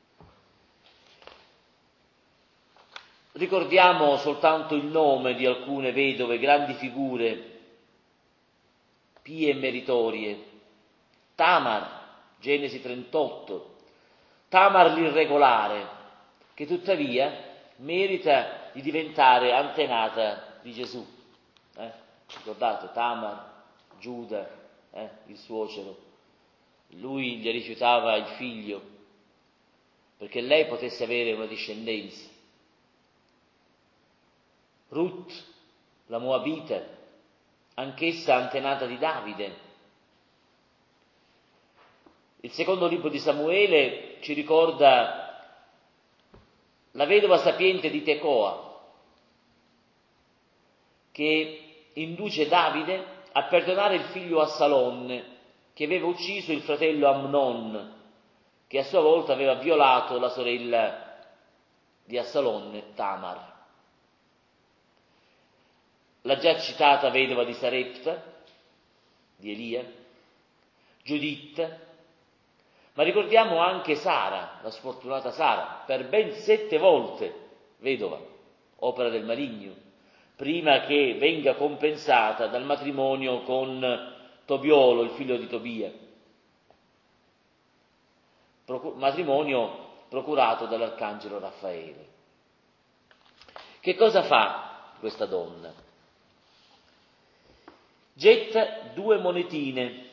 Ricordiamo soltanto il nome di alcune vedove, grandi figure, pie e meritorie. Tamar, Genesi 38, Tamar l'irregolare, che tuttavia merita di diventare antenata di Gesù. Ricordate, Tamar, Giuda, il suocero, lui gli rifiutava il figlio perché lei potesse avere una discendenza. Ruth, la Moabita, anch'essa antenata di Davide. Il secondo libro di Samuele ci ricorda la vedova sapiente di Tecoa, che induce Davide a perdonare il figlio Assalon, che aveva ucciso il fratello Amnon, che a sua volta aveva violato la sorella di Assalon, Tamar. La già citata vedova di Sarepta, di Elia, Giuditta, ma ricordiamo anche Sara, la sfortunata Sara, per ben 7 volte vedova, opera del maligno, prima che venga compensata dal matrimonio con Tobiolo, il figlio di Tobia, matrimonio procurato dall'arcangelo Raffaele. Che cosa fa questa donna? Getta 2 monetine,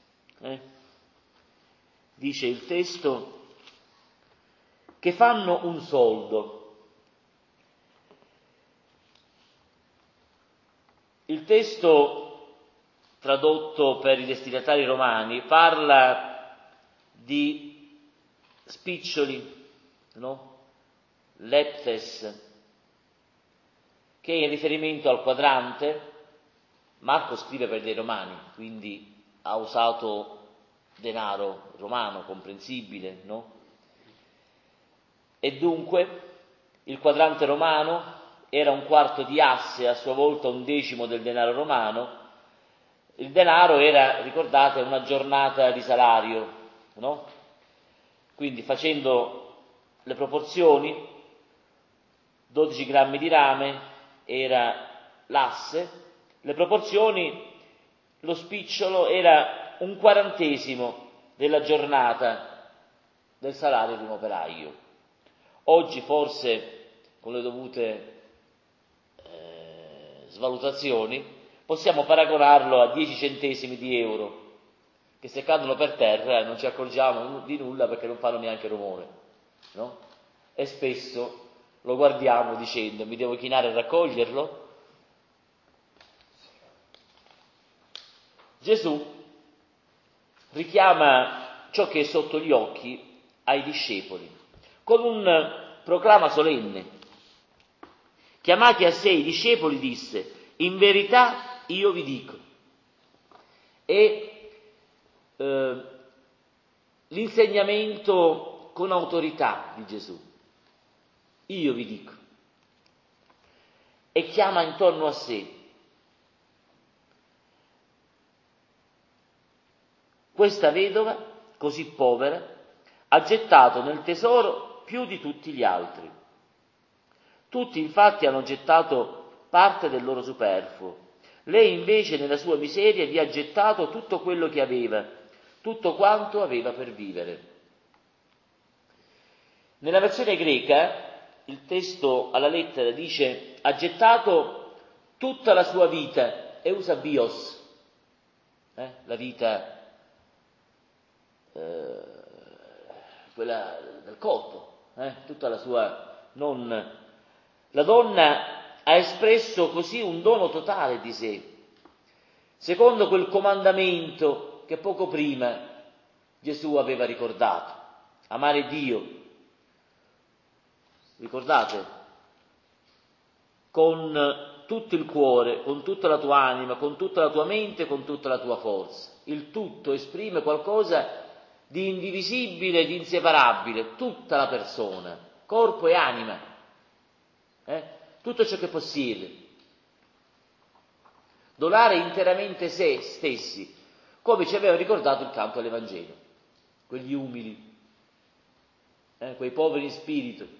dice il testo, che fanno un soldo. Il testo, tradotto per i destinatari romani, parla di spiccioli, leptes, che è in riferimento al quadrante. Marco scrive per dei romani, quindi ha usato denaro romano, comprensibile, E dunque il quadrante romano era 1/4 di asse, a sua volta 1/10 del denaro romano. Il denaro era, ricordate, una giornata di salario, Quindi facendo le proporzioni, 12 grammi di rame era l'asse. Le proporzioni, lo spicciolo era 1/40 della giornata del salario di un operaio. Oggi forse, con le dovute svalutazioni, possiamo paragonarlo a 10 centesimi di euro, che se cadono per terra non ci accorgiamo di nulla perché non fanno neanche rumore, E spesso lo guardiamo dicendo: mi devo chinare a raccoglierlo? Gesù richiama ciò che è sotto gli occhi ai discepoli con un proclama solenne. Chiamati a sé i discepoli disse: in verità io vi dico. E l'insegnamento con autorità di Gesù. Io vi dico. E chiama intorno a sé questa vedova, così povera, ha gettato nel tesoro più di tutti gli altri. Tutti infatti hanno gettato parte del loro superfluo. Lei invece nella sua miseria vi ha gettato tutto quello che aveva, tutto quanto aveva per vivere. Nella versione greca il testo alla lettera dice ha gettato tutta la sua vita e usa bios, la vita quella del corpo, tutta la sua, non. La donna ha espresso così un dono totale di sé, secondo quel comandamento che poco prima Gesù aveva ricordato, amare Dio. Ricordate? Con tutto il cuore, con tutta la tua anima, con tutta la tua mente, con tutta la tua forza. Il tutto esprime qualcosa di indivisibile, di inseparabile, tutta la persona, corpo e anima, tutto ciò che possiede. Donare interamente se stessi, come ci aveva ricordato il canto all'Evangelo, quegli umili, quei poveri in spirito.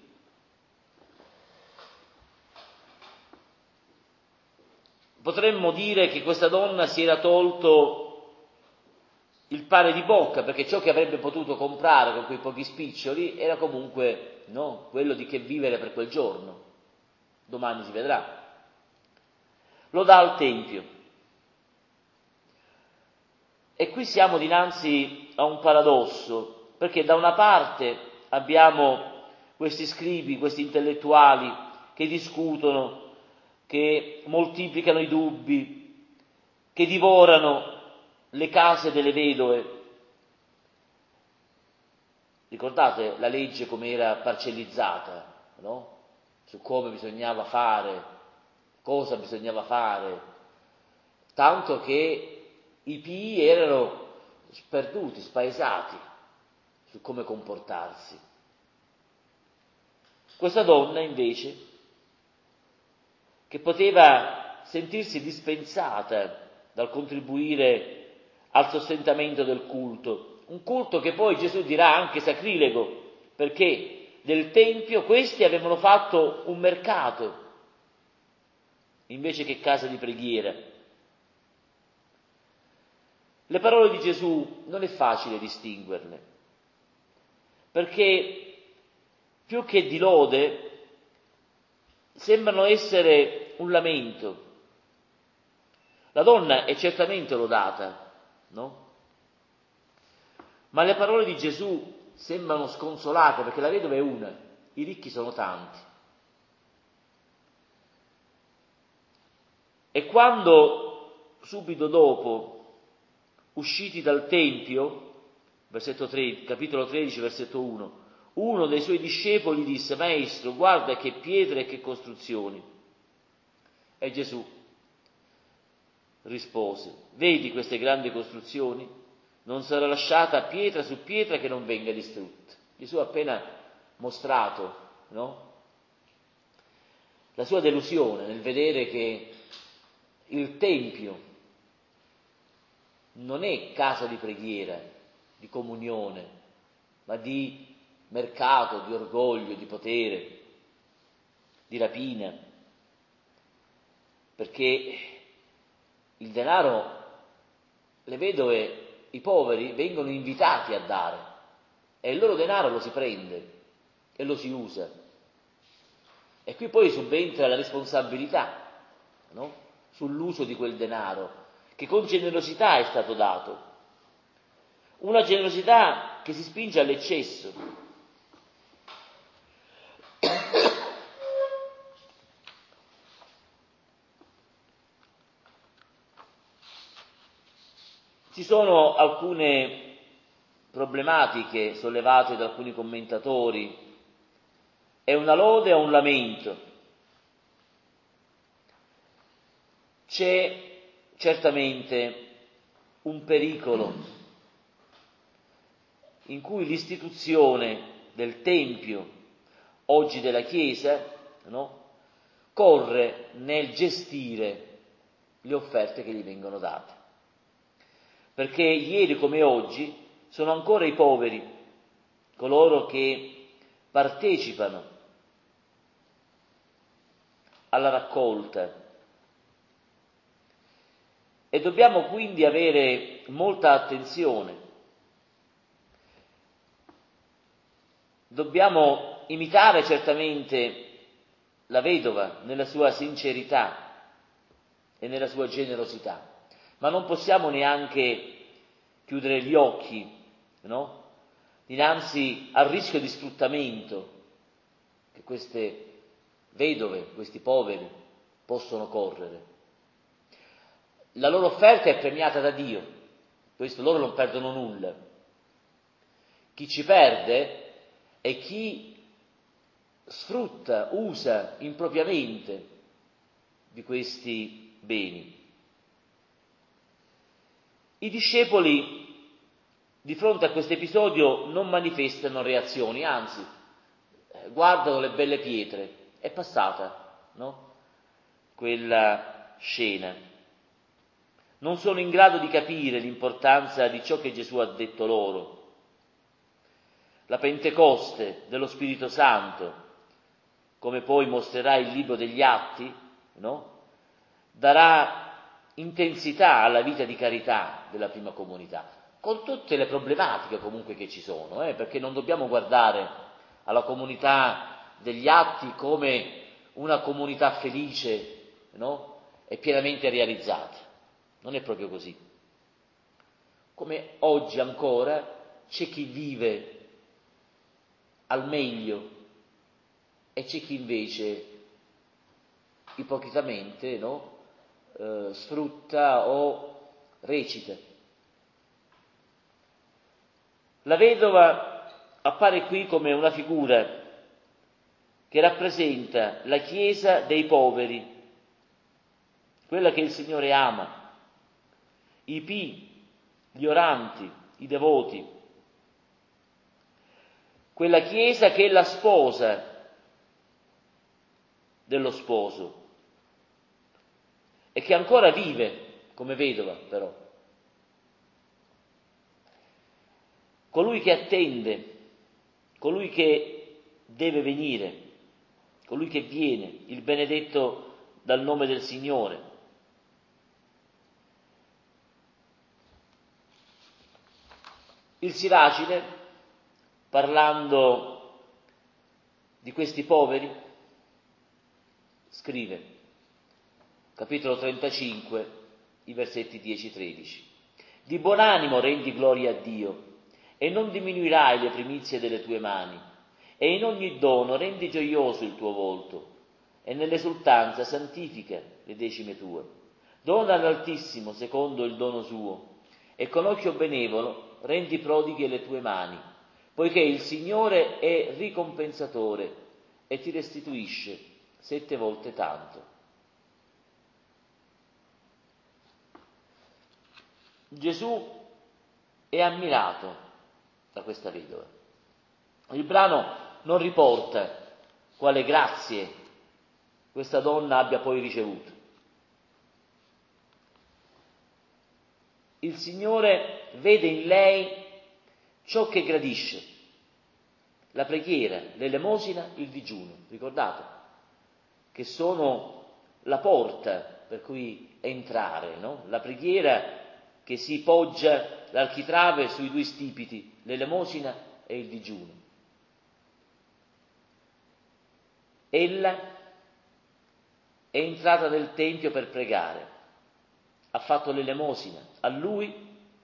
Potremmo dire che questa donna si era tolto il pane di bocca, perché ciò che avrebbe potuto comprare con quei pochi spiccioli era comunque quello di che vivere per quel giorno. Domani si vedrà. Lo dà al Tempio. E qui siamo dinanzi a un paradosso, perché da una parte abbiamo questi scribi, questi intellettuali che discutono, che moltiplicano i dubbi, che divorano le case delle vedove. Ricordate la legge come era parcellizzata, su come bisognava fare, cosa bisognava fare, tanto che i pii erano sperduti, spaesati su come comportarsi. Questa donna invece, che poteva sentirsi dispensata dal contribuire al sostentamento del culto, un culto che poi Gesù dirà anche sacrilego, perché del Tempio questi avevano fatto un mercato invece che casa di preghiera. Le parole di Gesù non è facile distinguerle, perché più che di lode sembrano essere un lamento. La donna è certamente lodata, ma le parole di Gesù sembrano sconsolate, perché la vedova è una, i ricchi sono tanti. E quando subito dopo, usciti dal Tempio, versetto 3, capitolo 13, versetto 1, uno dei suoi discepoli disse: Maestro, guarda che pietre e che costruzioni. E Gesù rispose: vedi queste grandi costruzioni? Non sarà lasciata pietra su pietra che non venga distrutta. Gesù ha appena mostrato, la sua delusione nel vedere che il Tempio non è casa di preghiera, di comunione, ma di mercato, di orgoglio, di potere, di rapina, perché il denaro, le vedove, i poveri vengono invitati a dare e il loro denaro lo si prende e lo si usa. E qui poi subentra la responsabilità, sull'uso di quel denaro, che con generosità è stato dato. Una generosità che si spinge all'eccesso. Ci sono alcune problematiche sollevate da alcuni commentatori. È una lode o un lamento? C'è certamente un pericolo in cui l'istituzione del Tempio, oggi della Chiesa, corre nel gestire le offerte che gli vengono date. Perché ieri come oggi sono ancora i poveri, coloro che partecipano alla raccolta. E dobbiamo quindi avere molta attenzione. Dobbiamo imitare certamente la vedova nella sua sincerità e nella sua generosità, ma non possiamo neanche chiudere gli occhi, no? Dinanzi al rischio di sfruttamento che queste vedove, questi poveri possono correre. La loro offerta è premiata da Dio, questo loro non perdono nulla. Chi ci perde è chi sfrutta, usa impropriamente di questi beni. I discepoli di fronte a questo episodio non manifestano reazioni, anzi guardano le belle pietre. È passata, no? Quella scena. Non sono in grado di capire l'importanza di ciò che Gesù ha detto loro. La Pentecoste dello Spirito Santo, come poi mostrerà il libro degli Atti, no? Darà intensità alla vita di carità della prima comunità, con tutte le problematiche comunque che ci sono, perché non dobbiamo guardare alla comunità degli Atti come una comunità felice, no? E pienamente realizzata. Non è proprio così. Come oggi ancora c'è chi vive al meglio e c'è chi invece ipocritamente, no? Sfrutta o recita. La vedova appare qui come una figura che rappresenta la Chiesa dei poveri, quella che il Signore ama, i pii, gli oranti, i devoti, quella Chiesa che è la sposa dello sposo e che ancora vive come vedova però. Colui che attende, colui che deve venire, colui che viene, il benedetto dal nome del Signore. Il Siracide, parlando di questi poveri, scrive, capitolo 35, i versetti 10-13, di buon animo rendi gloria a Dio e non diminuirai le primizie delle tue mani, e in ogni dono rendi gioioso il tuo volto, e nell'esultanza santifica le decime tue. Dona all'Altissimo secondo il dono suo, e con occhio benevolo rendi prodighe le tue mani, poiché il Signore è ricompensatore e ti restituisce 7 volte tanto. Gesù è ammirato da questa vedova. Il brano non riporta quale grazie questa donna abbia poi ricevuto. Il Signore vede in lei ciò che gradisce, la preghiera, l'elemosina, il digiuno, ricordate, che sono la porta per cui entrare, no? La preghiera che si poggia l'architrave sui 2 stipiti, l'elemosina e il digiuno. Ella è entrata nel Tempio per pregare, ha fatto l'elemosina a lui,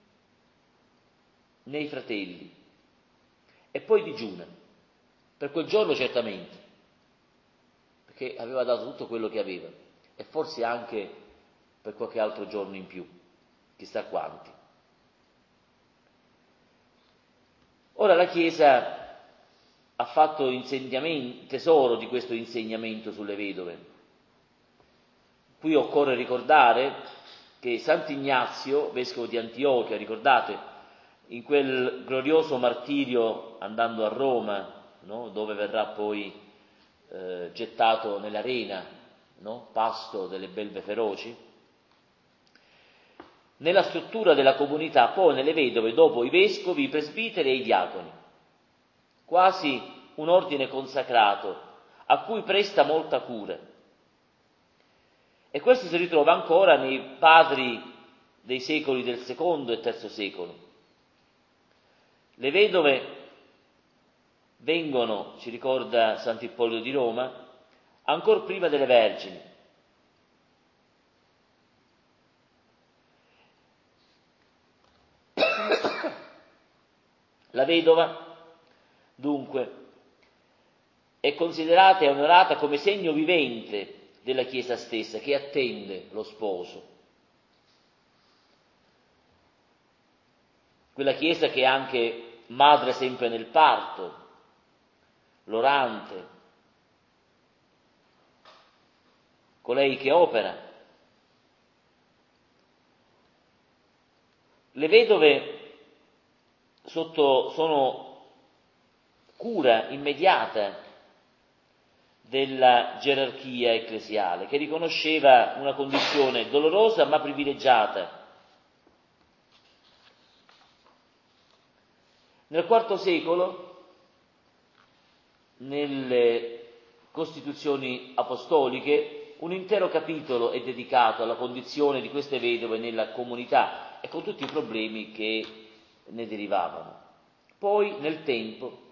nei fratelli, e poi digiuna, per quel giorno certamente, perché aveva dato tutto quello che aveva, e forse anche per qualche altro giorno in più, chissà quanti. Ora la Chiesa ha fatto tesoro di questo insegnamento sulle vedove. Qui occorre ricordare che Sant'Ignazio, vescovo di Antiochia, ricordate, in quel glorioso martirio andando a Roma, no? Dove verrà poi gettato nell'arena, no? Pasto delle belve feroci, nella struttura della comunità pone le vedove dopo i vescovi, i presbiteri e i diaconi, quasi un ordine consacrato a cui presta molta cura. E questo si ritrova ancora nei padri dei secoli del secondo e terzo secolo. Le vedove vengono, ci ricorda Sant'Ippolito di Roma, ancor prima delle vergini. La vedova, dunque, è considerata e onorata come segno vivente della Chiesa stessa, che attende lo sposo. Quella Chiesa che è anche madre sempre nel parto, l'orante, colei che opera. Le vedove sono cura immediata della gerarchia ecclesiale, che riconosceva una condizione dolorosa ma privilegiata. Nel IV secolo, nelle Costituzioni apostoliche, un intero capitolo è dedicato alla condizione di queste vedove nella comunità e con tutti i problemi che ne derivavano. Poi, nel tempo,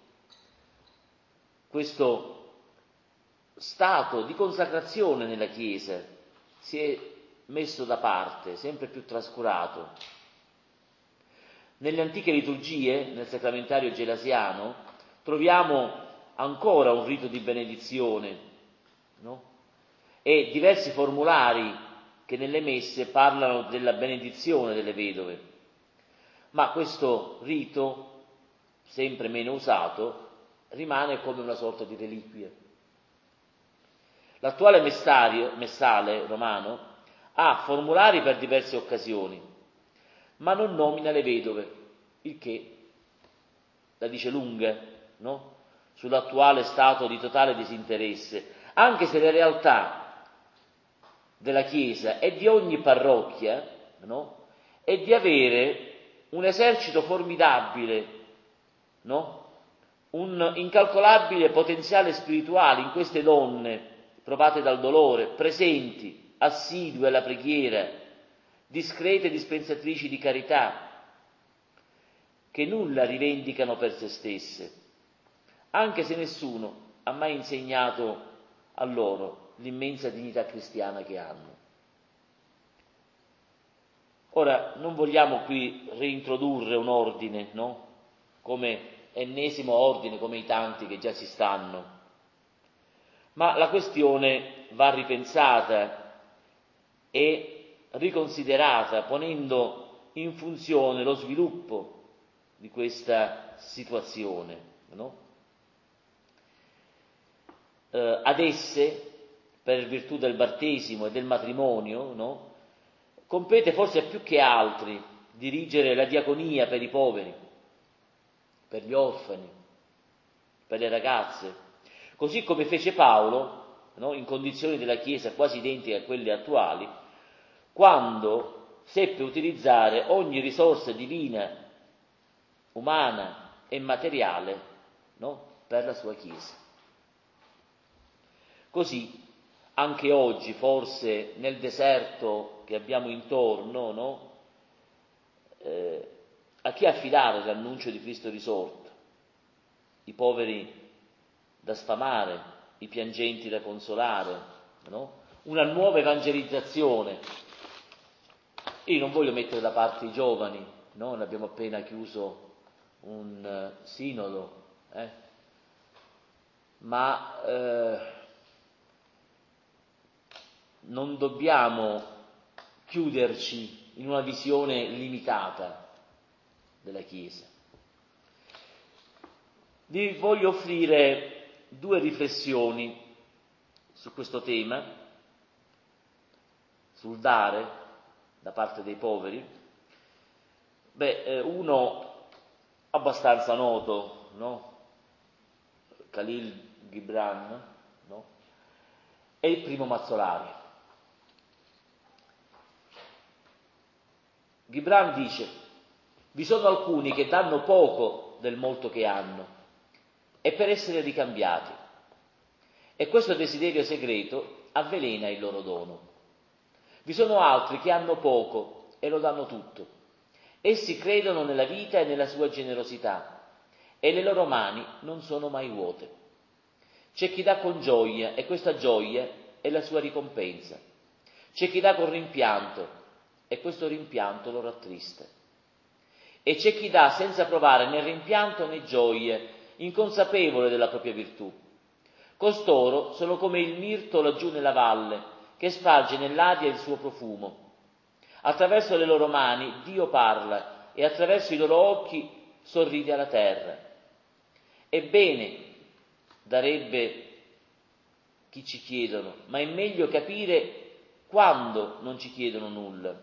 questo stato di consacrazione nella Chiesa si è messo da parte, sempre più trascurato. Nelle antiche liturgie, nel sacramentario gelasiano, troviamo ancora un rito di benedizione, no? E diversi formulari che nelle messe parlano della benedizione delle vedove. Ma questo rito, sempre meno usato, rimane come una sorta di reliquia. L'attuale messale romano ha formulari per diverse occasioni, ma non nomina le vedove, il che la dice lunga, no? Sull'attuale stato di totale disinteresse, anche se la realtà della Chiesa e di ogni parrocchia, no? È di avere un esercito formidabile, no? Un incalcolabile potenziale spirituale in queste donne provate dal dolore, presenti, assidue alla preghiera, discrete dispensatrici di carità, che nulla rivendicano per se stesse, anche se nessuno ha mai insegnato a loro l'immensa dignità cristiana che hanno. Ora, non vogliamo qui reintrodurre un ordine, no? Come ennesimo ordine, come i tanti che già ci stanno, ma la questione va ripensata e riconsiderata, ponendo in funzione lo sviluppo di questa situazione, no? Ad esse, per virtù del battesimo e del matrimonio, no? Compete forse più che altri dirigere la diaconia per i poveri, per gli orfani, per le ragazze, così come fece Paolo, no? In condizioni della Chiesa quasi identiche a quelle attuali, quando seppe utilizzare ogni risorsa divina, umana e materiale, no? Per la sua Chiesa. Così anche oggi, forse nel deserto che abbiamo intorno, no? A chi affidare l'annuncio di Cristo risorto? I poveri da sfamare, i piangenti da consolare, no? Una nuova evangelizzazione. Io non voglio mettere da parte i giovani, no? Ne abbiamo appena chiuso un sinodo, ma non dobbiamo chiuderci in una visione limitata della Chiesa. Vi voglio offrire 2 riflessioni su questo tema, sul dare da parte dei poveri. Uno abbastanza noto, no? Khalil Gibran, no? È il primo Mazzolari. Gibran dice: vi sono alcuni che danno poco del molto che hanno e per essere ricambiati, e questo desiderio segreto avvelena il loro dono. Vi sono altri che hanno poco e lo danno tutto. Essi credono nella vita e nella sua generosità e le loro mani non sono mai vuote. C'è chi dà con gioia e questa gioia è la sua ricompensa. C'è chi dà con rimpianto e questo rimpianto lo rattrista. E c'è chi dà senza provare né rimpianto né gioia, inconsapevole della propria virtù. Costoro sono come il mirto laggiù nella valle, che sparge nell'aria il suo profumo. Attraverso le loro mani Dio parla e attraverso i loro occhi sorride alla terra. Ebbene, darebbe chi ci chiedono, ma è meglio capire quando non ci chiedono nulla.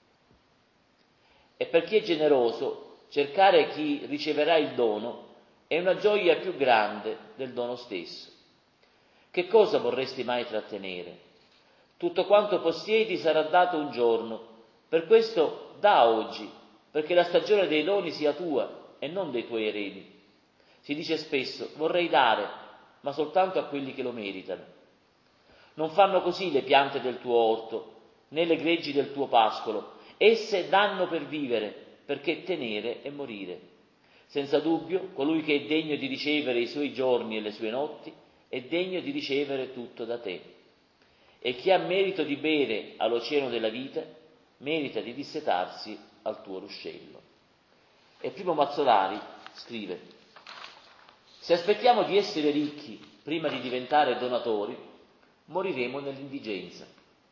E per chi è generoso, cercare chi riceverà il dono è una gioia più grande del dono stesso. Che cosa vorresti mai trattenere? Tutto quanto possiedi sarà dato un giorno, per questo dà oggi, perché la stagione dei doni sia tua e non dei tuoi eredi. Si dice spesso, vorrei dare, ma soltanto a quelli che lo meritano. Non fanno così le piante del tuo orto, né le greggi del tuo pascolo. Esse danno per vivere, perché tenere è morire. Senza dubbio, colui che è degno di ricevere i suoi giorni e le sue notti, è degno di ricevere tutto da te. E chi ha merito di bere all'oceano della vita, merita di dissetarsi al tuo ruscello. E Primo Mazzolari scrive: se aspettiamo di essere ricchi prima di diventare donatori, moriremo nell'indigenza.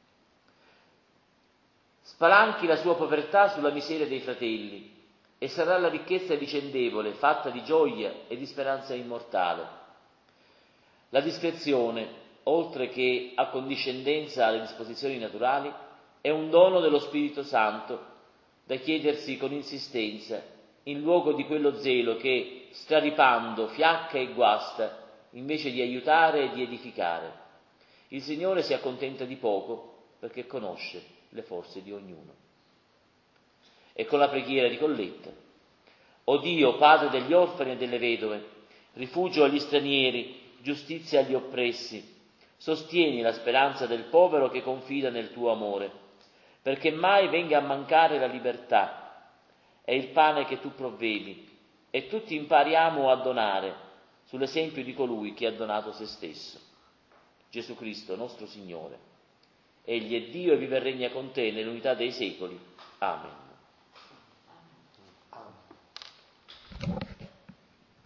Spalanchi la sua povertà sulla miseria dei fratelli e sarà la ricchezza vicendevole, fatta di gioia e di speranza immortale. La discrezione, oltre che accondiscendenza alle disposizioni naturali, è un dono dello Spirito Santo da chiedersi con insistenza in luogo di quello zelo che, straripando, fiacca e guasta, invece di aiutare e di edificare. Il Signore si accontenta di poco perché conosce le forze di ognuno. E con la preghiera di Colletta: o Dio, Padre degli orfani e delle vedove, rifugio agli stranieri, giustizia agli oppressi, sostieni la speranza del povero che confida nel tuo amore, perché mai venga a mancare la libertà e il pane che tu provvedi, e tutti impariamo a donare sull'esempio di colui che ha donato se stesso. Gesù Cristo, nostro Signore. Egli è Dio e vive e regna con te nell'unità dei secoli. Amen.